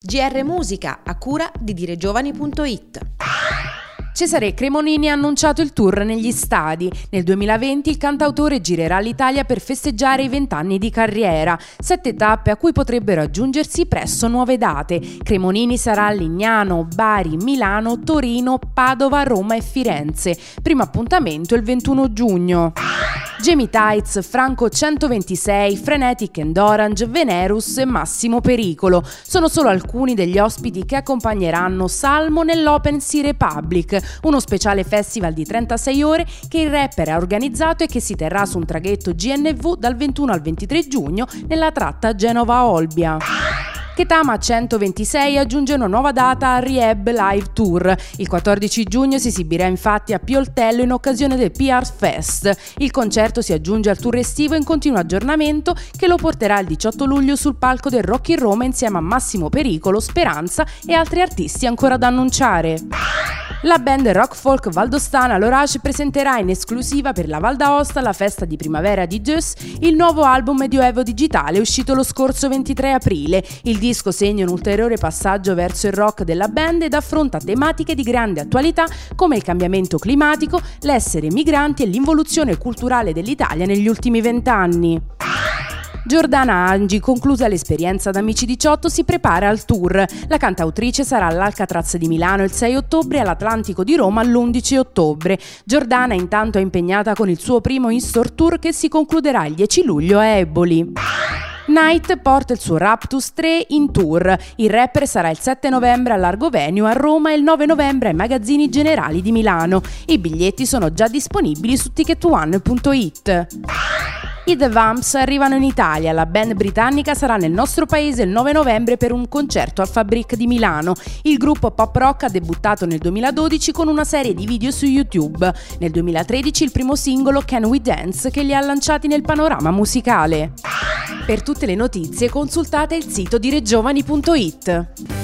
GR Musica, a cura di diregiovani.it. Cesare Cremonini ha annunciato il tour negli stadi. Nel 2020 il cantautore girerà l'Italia per festeggiare i 20 anni di carriera, 7 tappe a cui potrebbero aggiungersi presto nuove date. Cremonini sarà a Lignano, Bari, Milano, Torino, Padova, Roma e Firenze. Primo appuntamento il 21 giugno. Jamie Tights, Franco 126, Frenetic and Orange, Venerus e Massimo Pericolo sono solo alcuni degli ospiti che accompagneranno Salmo nell'Open Sea Republic, uno speciale festival di 36 ore che il rapper ha organizzato e che si terrà su un traghetto GNV dal 21 al 23 giugno nella tratta Genova-Olbia. Ketama 126 aggiunge una nuova data al Rehab Live Tour. Il 14 giugno si esibirà infatti a Pioltello in occasione del PR Fest. Il concerto si aggiunge al tour estivo in continuo aggiornamento che lo porterà il 18 luglio sul palco del Rock in Roma insieme a Massimo Pericolo, Speranza e altri artisti ancora da annunciare. La band rock folk valdostana L'Orage presenterà in esclusiva per la Val d'Aosta, la festa di primavera di Deus, il nuovo album Medioevo Digitale uscito lo scorso 23 aprile. Il disco segna un ulteriore passaggio verso il rock della band ed affronta tematiche di grande attualità come il cambiamento climatico, l'essere migranti e l'involuzione culturale dell'Italia negli ultimi 20 anni. Giordana Angi, conclusa l'esperienza da Amici 18, si prepara al tour. La cantautrice sarà all'Alcatraz di Milano il 6 ottobre e all'Atlantico di Roma l'11 ottobre. Giordana intanto è impegnata con il suo primo in-store tour che si concluderà il 10 luglio a Eboli. Night porta il suo Raptus 3 in tour. Il rapper sarà il 7 novembre al Largo Venue a Roma e il 9 novembre ai Magazzini Generali di Milano. I biglietti sono già disponibili su ticketone.it. I The Vamps arrivano in Italia, la band britannica sarà nel nostro paese il 9 novembre per un concerto al Fabric di Milano. Il gruppo pop rock ha debuttato nel 2012 con una serie di video su YouTube. Nel 2013 il primo singolo Can We Dance che li ha lanciati nel panorama musicale. Per tutte le notizie consultate il sito diregiovani.it.